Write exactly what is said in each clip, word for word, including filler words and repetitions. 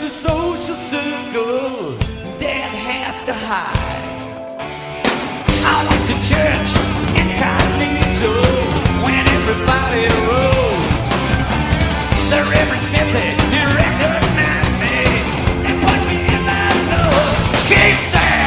the social circle, Dad has to hide. I went to church incognito when everybody rose. The Reverend Smithy, he recognized me and punched me in the nose. He said,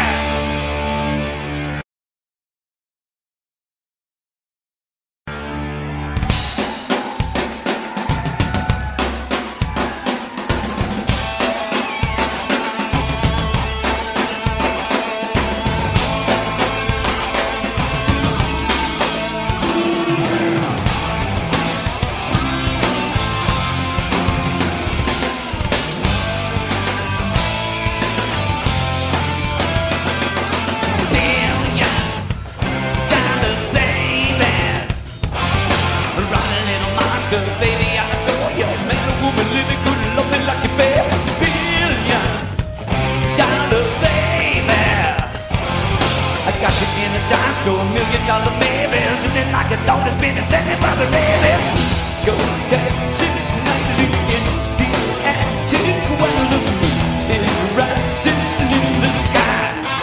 baby, I adore you. Man or woman living could love me like you, baby. Billion dollar baby, I got you in a dime store, million dollar babies, and then like a daughter spinning thing by the babies. Go dancing nightly in the attic while the moon is rising in the sky.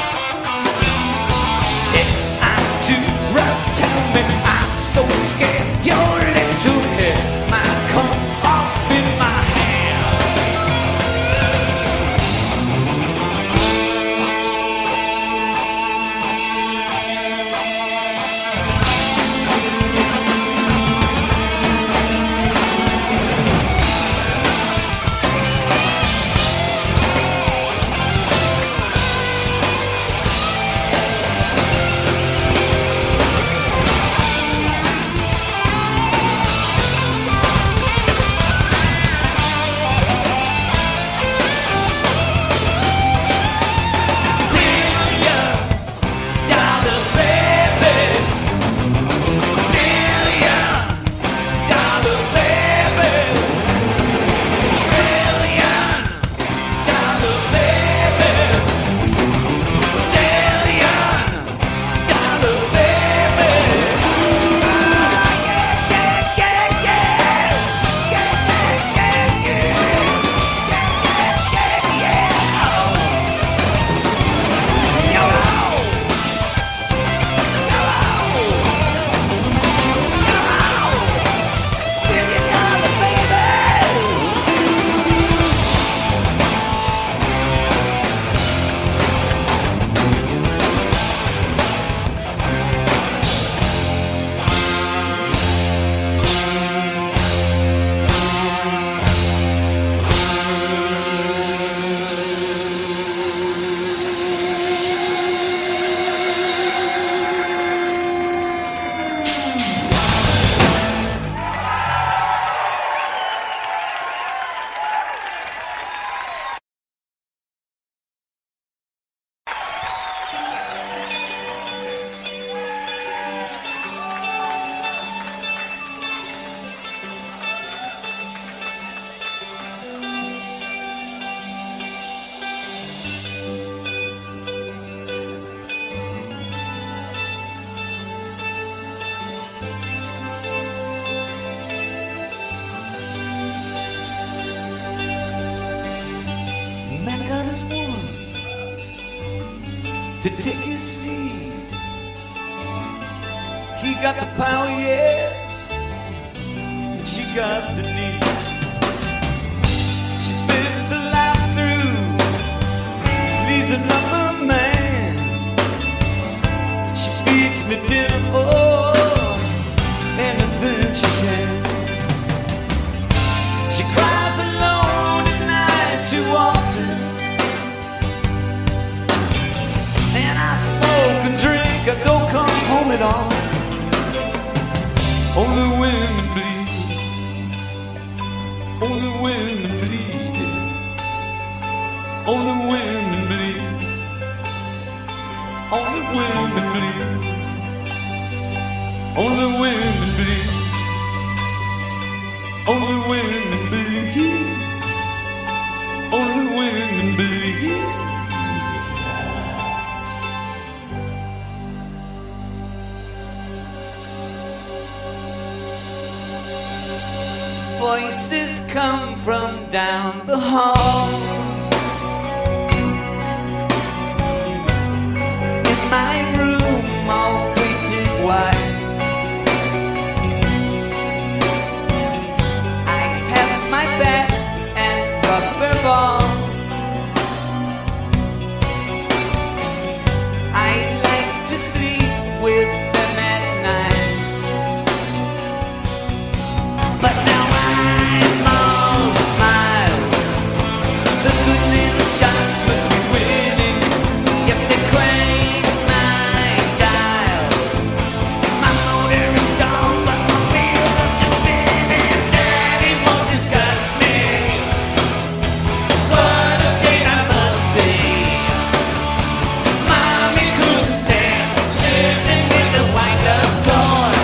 If I'm too rough, tell me I'm so scared. Your little head might come off in my hand. Man got his woman to take his seed. He got the power, yeah, and she got the need. She spends her life through pleasing another man. She feeds me dinner, oh, anything she can. She cries alone at night too often, and I smoke and drink, I don't come home at all. Only women bleed, only women bleed, only women bleed, only women bleed, only women bleed, only women bleed, only women bleed. Voices come from down the hall. fall. I like to sleep with them at night, but now I'm all smiles. The good little shots must be winning. Yes, they crank my dial. My motor is stalled, but my wheels are still spinning. Daddy won't discuss me. What a state I must be. Mommy couldn't stand living with a wind-up toy.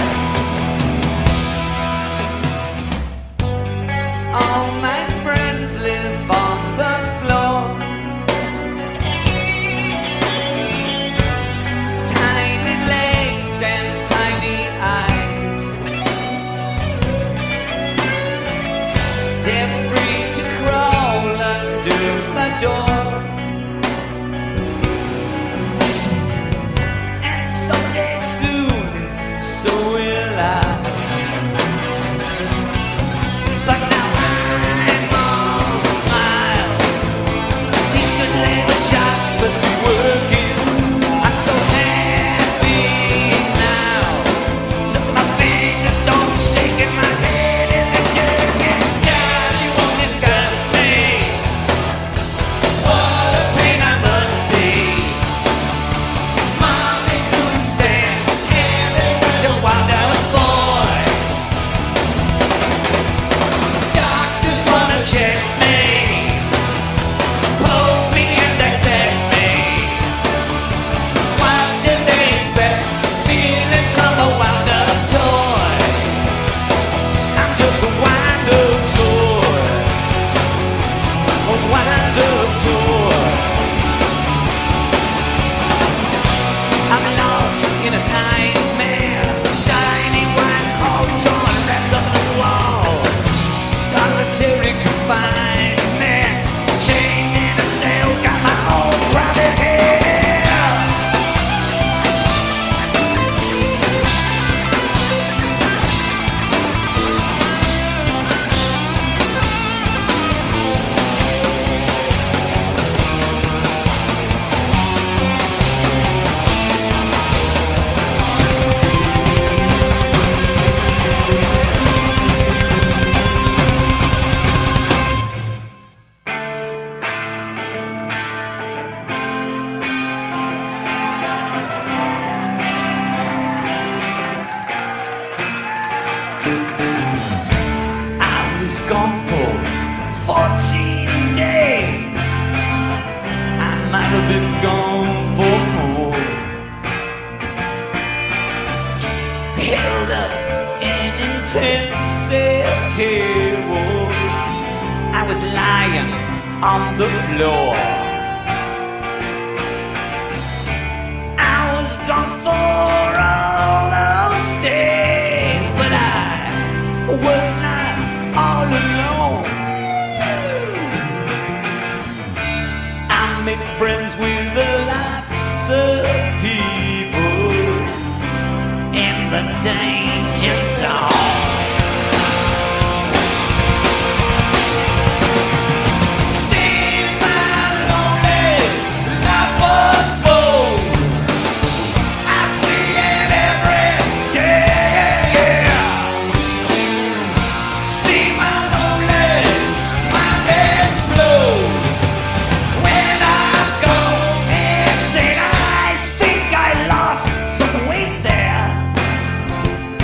All my friends live on the floor. Tiny legs and tiny eyes. They're free to crawl under the door. And someday soon, so will I. But now I'm all smiles. These good little shots must be working. I'm so happy now. Look at my fingers, don't shake and my head isn't jerking. Daddy won't discuss me. What a pain I must be. Mommy couldn't stand having such a wild-up boy. Doctors wanna check me, poke me and dissect me. What did they expect? Feelings from a wind-up toy. I'm just a wind-up toy. A wind-up toy. I'm lost in a nightmare. Shiny white calls drawing rats on the wall. Solitary confinement. Chained in a cell, got my own private hell. I was gone for fourteen days. I might have been gone for more. Held up in intensive care ward. I was lying on the floor. I was gone for all those days, but I was not all alone. I made friends with lots of people in the danger zone. See my lonely life unfold. I see it every day. See my lonely mind explode. When I'm gone insane, I think I lost some weight there.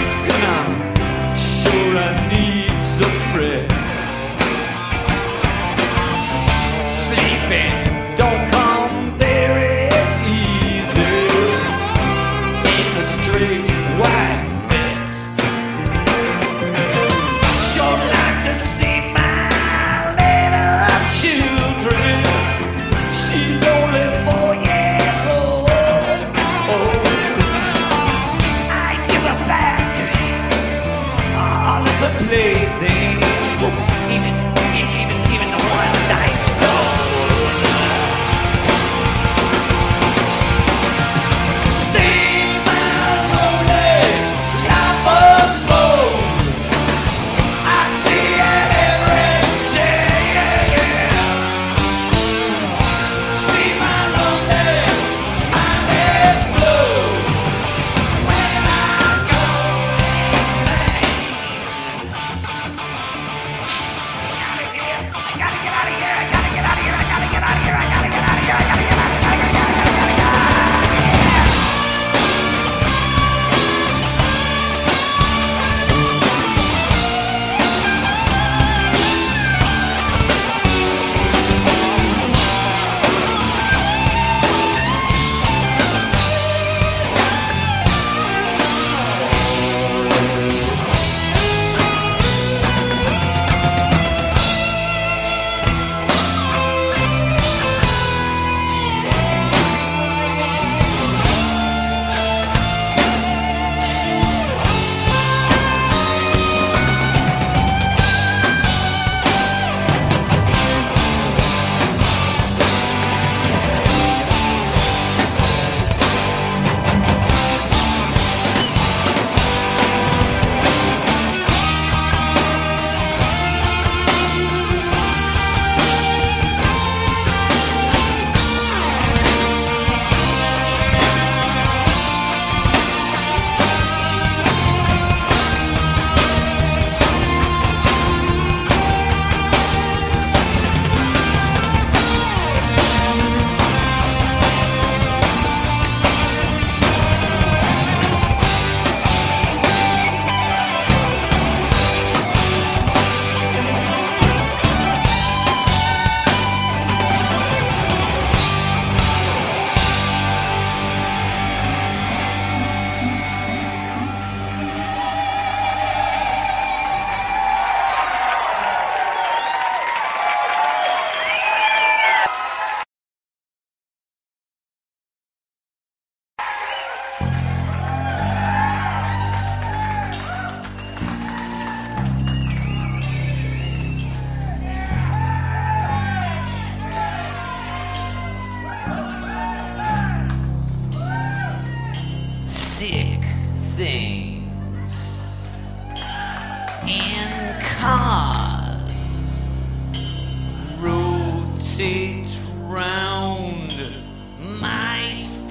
rotate round my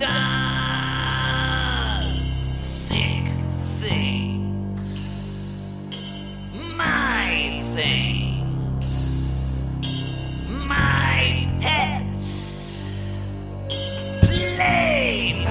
star. Sick things, my things, my pets, playthings.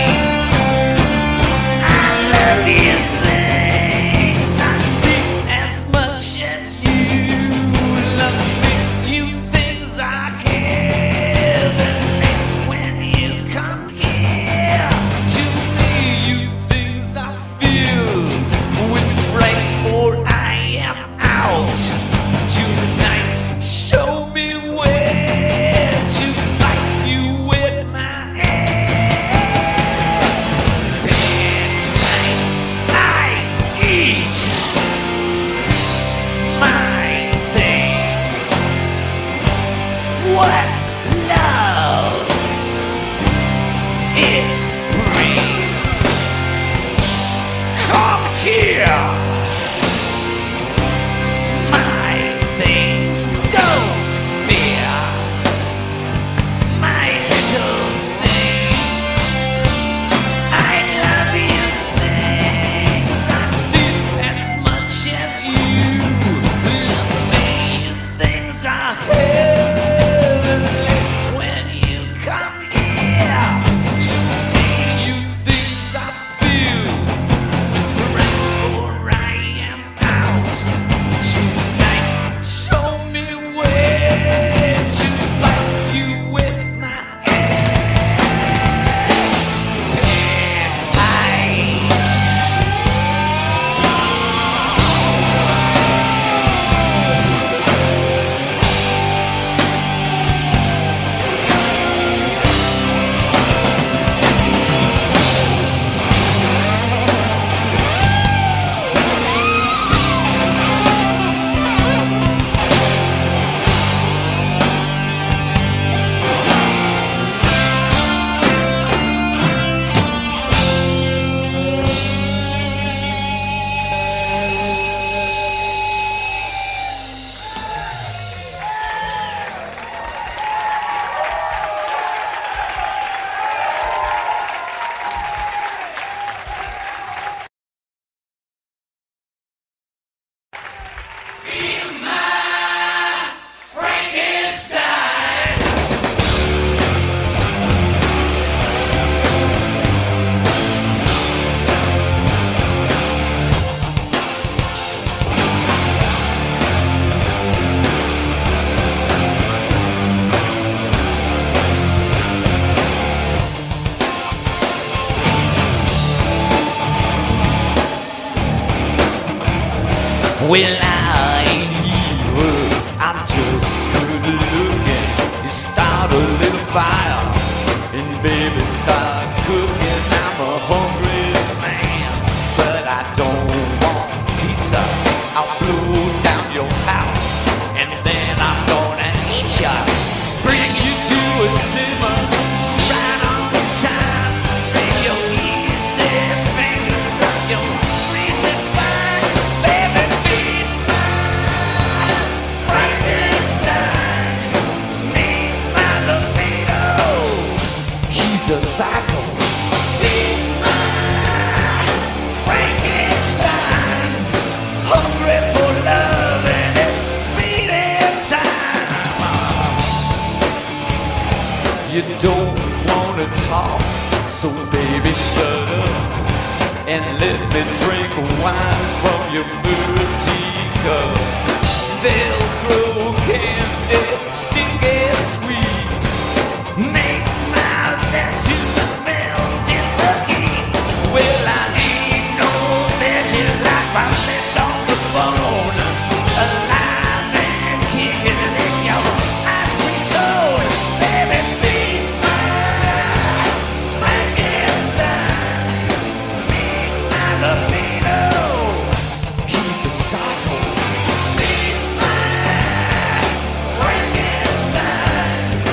I love you things. I see as much as you love me. You things I give, and when you come here to me, you things I feel with right for I am out tonight. Show me where to bite you with my hand. And tonight I eat my things. What love it brings. Come here. My things don't fear. My little things. I love you things. I see as much as you love me. You things are heavenly when you come here to me. You things I feel right for I am out tonight. Show me where to bite you with my hand. Well, I ain't evil, I'm just good looking. You start a little fire, and baby start cooking. I'm a hungry man, but I don't want pizza. I'll blow down your house, and then I'm gonna eat ya. Bring you to a simmer, right on time. Bring your easy fingers on your greasy spine. Baby, feed my Frankenstein. Meet my libido. He's a psycho. Feed my Frankenstein. Hungry for love, and it's feeding time. You don't wanna talk, so baby shut up and let me drink wine from your blue teacup. Velcro candy, stinky sweet, makes my lettuce melts in the heat. Well, I ain't no veggie like my flesh on the bone, alive and kicking in your ice cream cone. Baby, feed my Frankenstein. Meet my libido. He's a psycho. Feed my Frankenstein.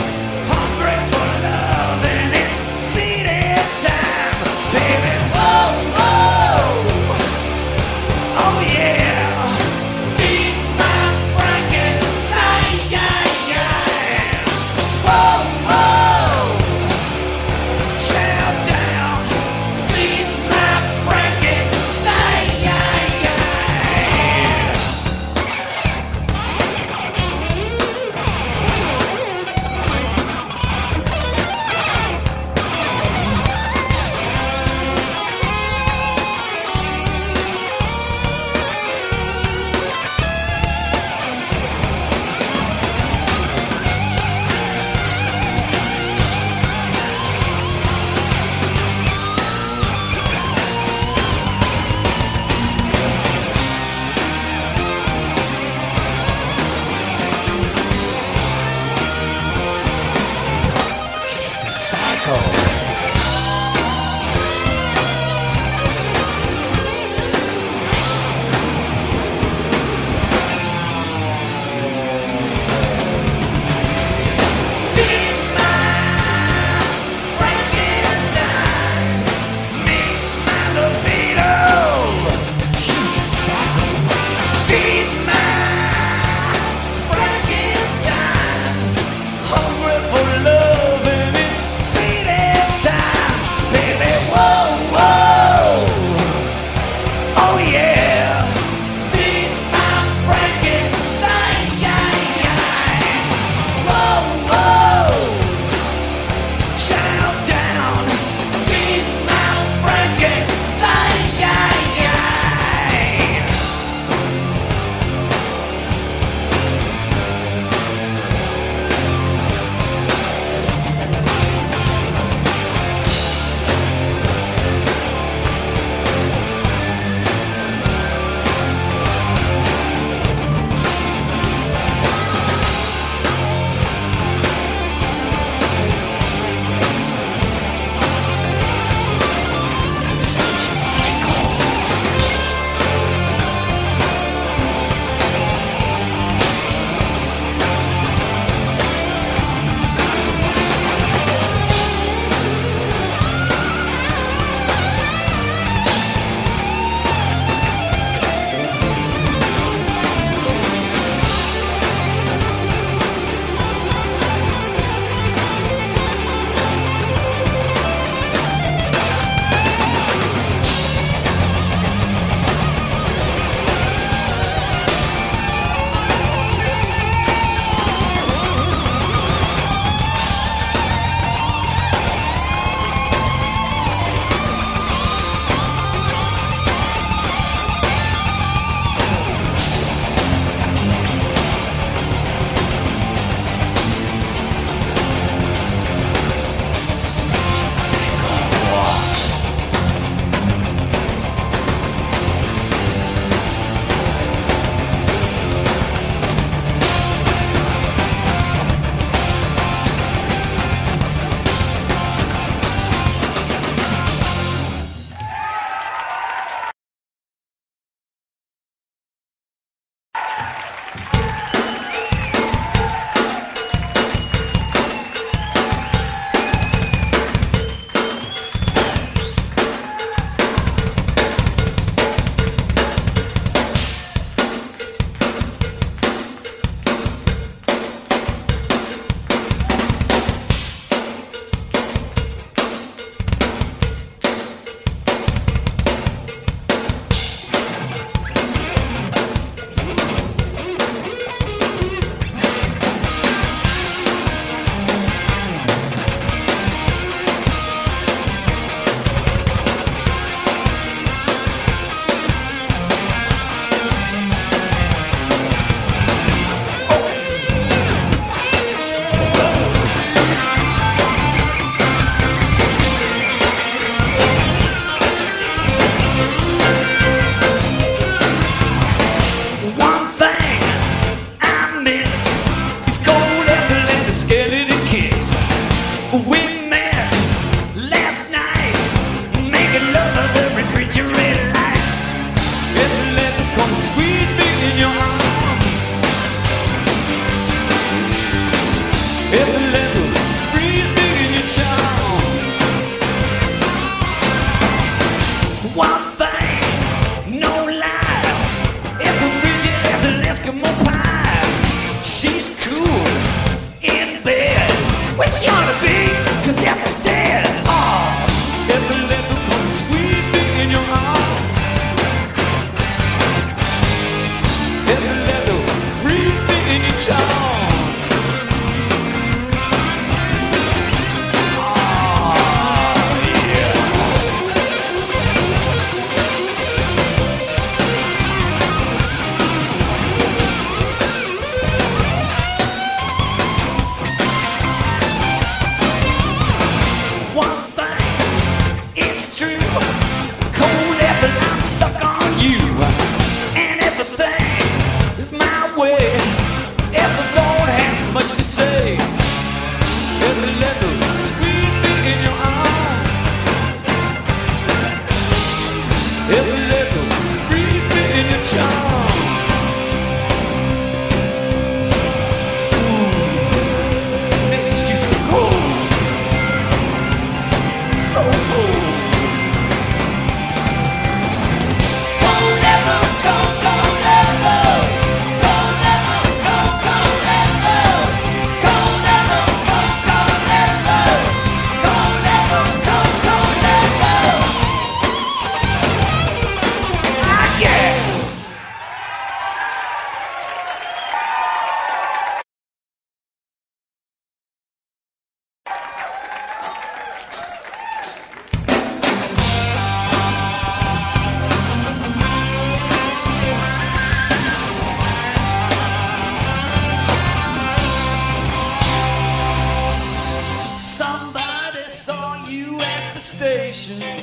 station.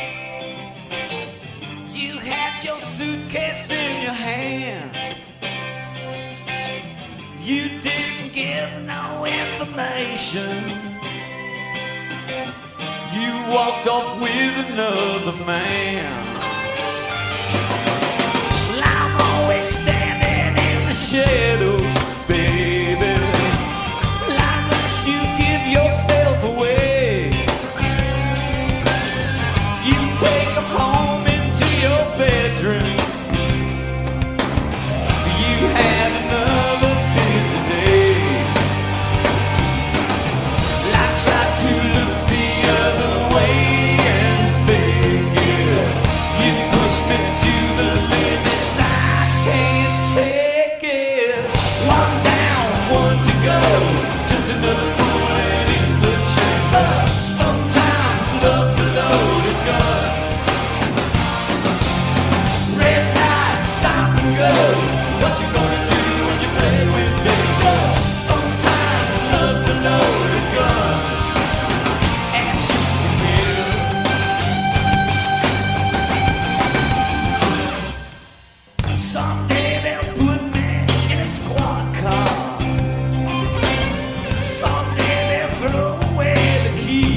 You had your suitcase in your hand. You didn't give no information. You walked off with another man. Well, I'm always standing in the shadows, baby. Well, I let you give yourself away. You take them home into your bedroom. You had another busy day. Well, I tried to look the other way and figure you pushed me to the limits. I can't take it. One down, one to go. Just another bullet in the chamber. Sometimes love's a loaded gun. Red light, stop and go. What you gonna do when you play with danger? Sometimes love's a loaded gun, and it shoots to kill. Someday they'll put me in a squad car. Someday they'll throw away the key.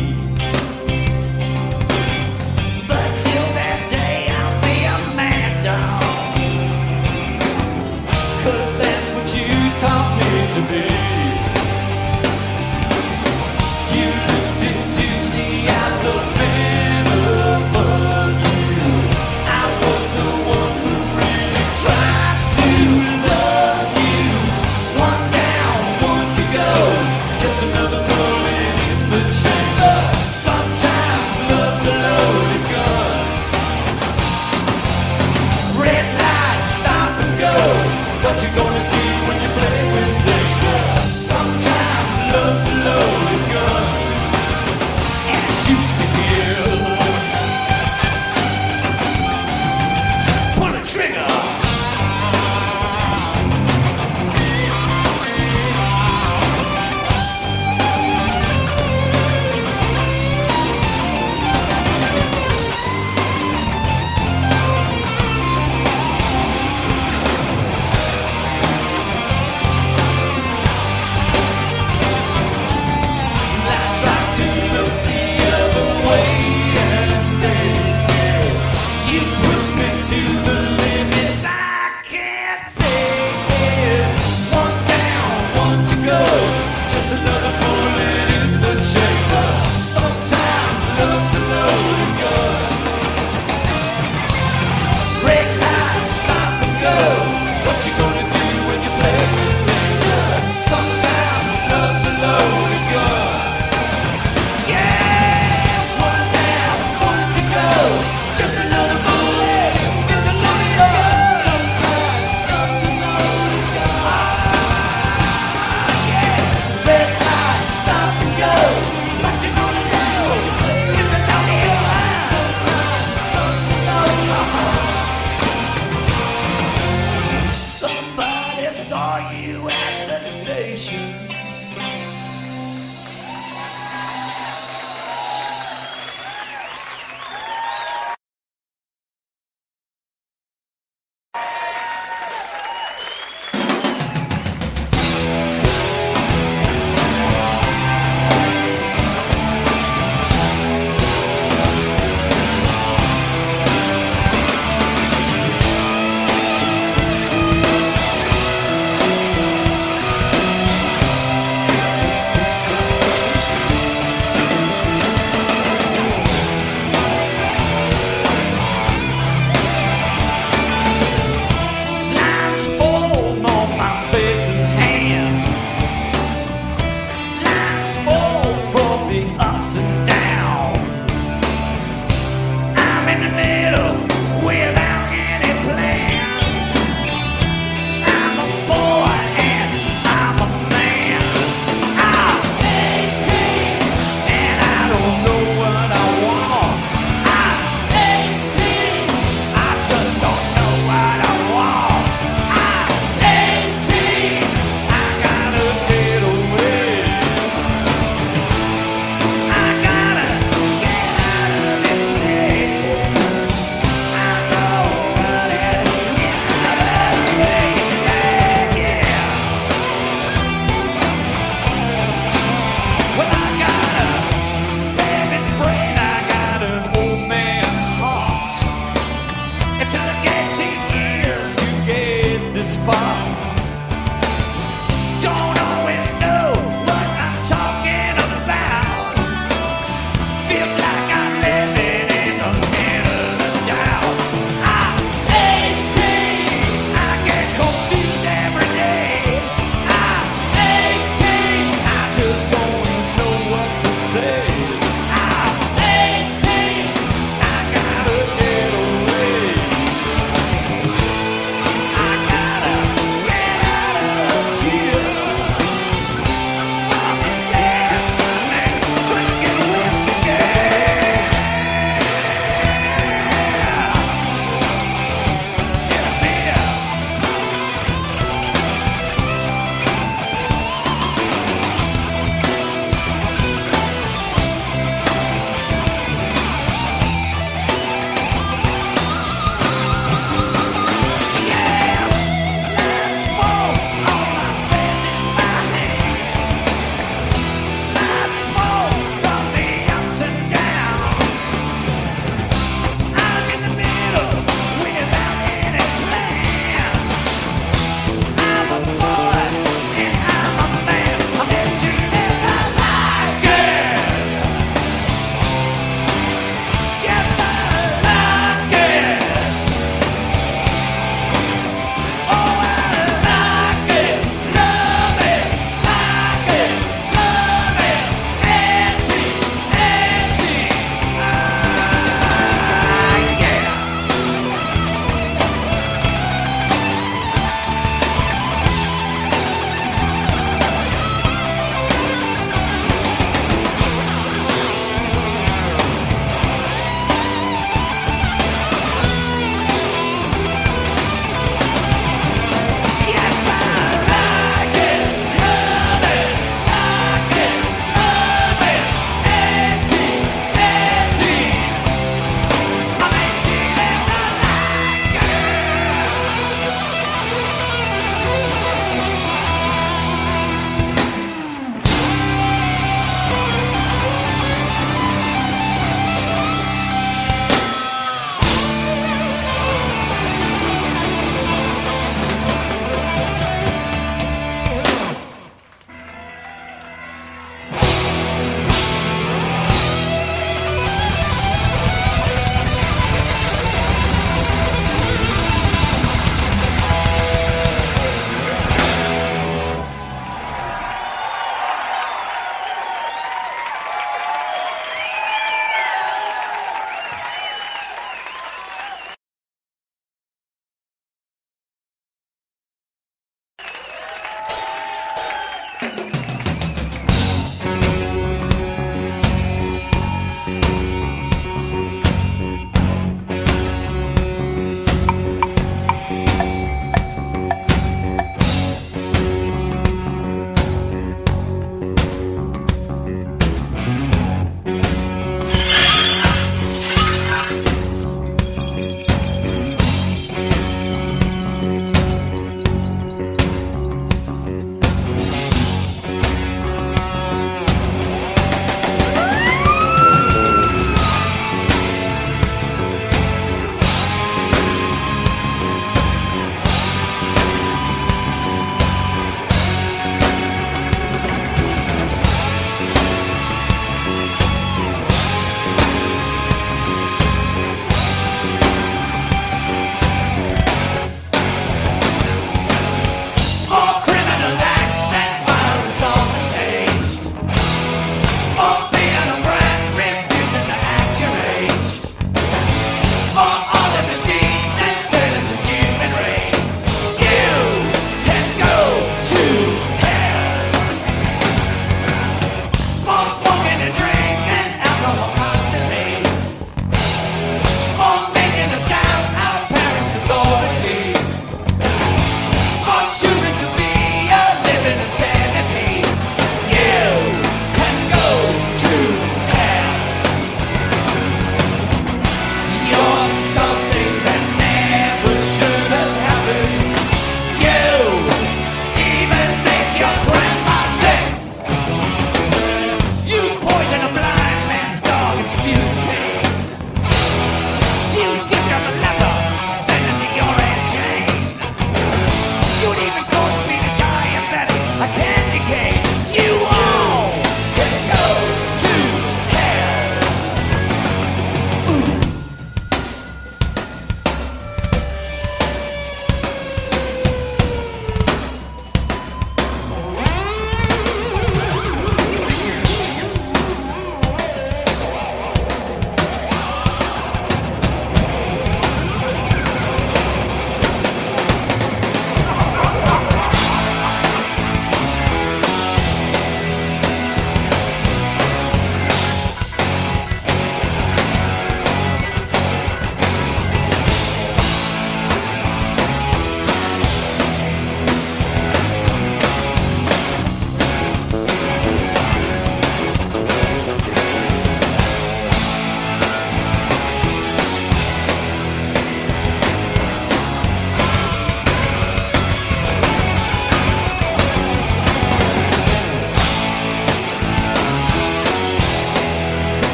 But till that day I'll be a mad dog. 'Cause that's what you taught me to be. You looked into the eyes of men above you. I was the one who really tried to love you. One down, one to go. Just another bullet in the chamber. Sometimes love's a loaded gun. Red light, stop and go. What you gonna do when you play with danger? Sometimes love's a loaded gun, and it shoots to kill. Pull the trigger. I tried to look the other way and figure you pushed me to the limits. I can't take it. One down, one to go. Just another bullet in the chamber. Sometimes love's a loaded gun. Red light, stop and go. What you gonna do when you play with danger? Sometimes love's a loaded gun. Yeah, one down, one to go. Just another bullet in the loaded gun. Sometimes love's a loaded gun. Ah, yeah. Red light, stop and go. What you gonna do? It's a loaded gun. Sometimes love's a loaded gun. Somebody saw you at the station. Lines form on my face and hands. Lines fall from the ups and downs. I'm in the middle without any plans. I'm a boy and I'm a man. I'm eighteen and I don't know what I want. I'm eighteen, I just don't know what I want. I'm eighteen, I gotta get away. I gotta get out of this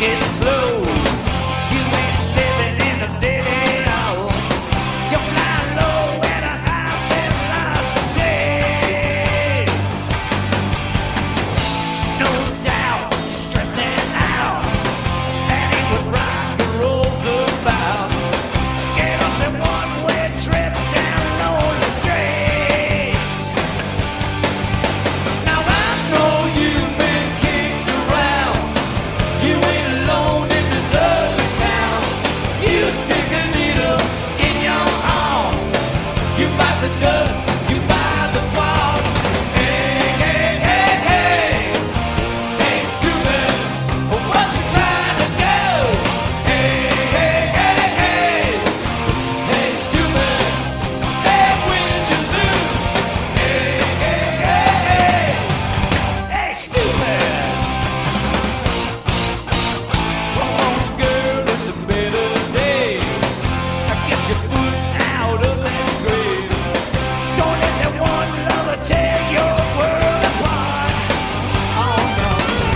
it slow. You ain't living in the video. You fly low at a high velocity. No doubt, stressing out. And ain't what rock and roll's about. Get on the one-way trip down lonely streets. Now I know you've been kicked around. You ain't alone in this ugly town. You stick a needle in your arm. You bite the dust, you bite the fog. Hey, hey, hey, hey. Hey, stupid, what you trying to do? Hey, hey, hey, hey. Hey, stupid, bad when you lose. Hey, hey, hey, hey. Hey, stupid. Come on, girl, it's a better day. Now get your foot out of that grave. Don't let that one lover tear your world apart. Oh no.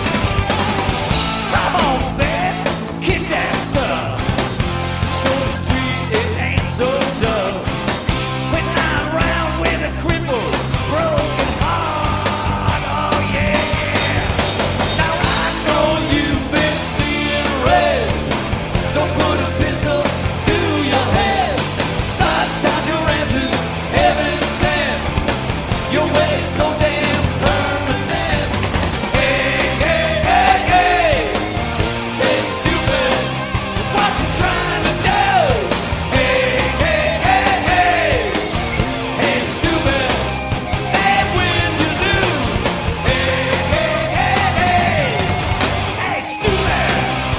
Come on, babe, kick that stuff. Show the street it ain't so tough. Quit lying around with a crippled, broken heart. Oh yeah. Now I know you've been seeing red. Don't put a pistol to your head. Sometimes your answer's heaven sent. Your way's so damn permanent. Hey, hey, hey, hey. Hey, stupid, what you trying to do? Hey, hey, hey, hey. Hey, stupid, bad when you lose. Hey, hey, hey, hey. Hey, stupid.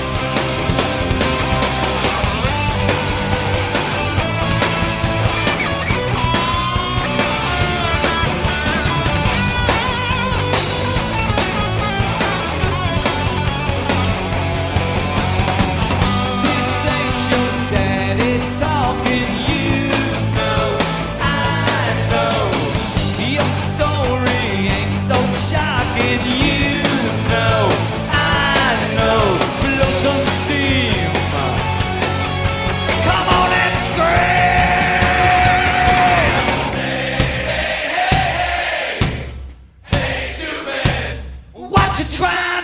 This ain't your daddy talking, you know, I know. Your story ain't so shocking, you know, I know. Blow some steam. Come on and scream. Hey, hey, hey, hey, stupid, what you trying